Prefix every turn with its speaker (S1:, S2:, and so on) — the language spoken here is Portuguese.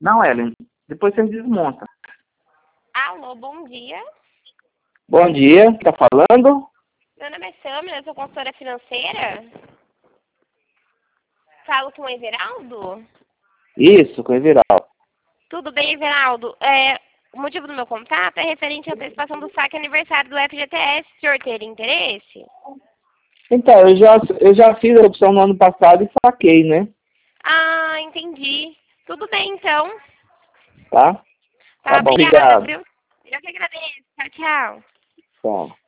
S1: Não, Ellen. Depois você desmonta.
S2: Alô, bom dia.
S1: Bom dia, tá falando?
S2: Meu nome é Samia, eu sou consultora financeira. Falo com o Everaldo?
S1: Isso, com o Everaldo.
S2: Tudo bem, Everaldo? O motivo do meu contato é referente à antecipação do saque aniversário do FGTS. O senhor teria interesse?
S1: Então, eu já fiz a opção no ano passado e saquei, né?
S2: Ah, entendi. Tudo bem, então.
S1: Tá? Tá
S2: Tá,
S1: bom,
S2: obrigada,
S1: obrigado.
S2: viu? Eu que agradeço. Tchau, tchau.
S1: Tchau.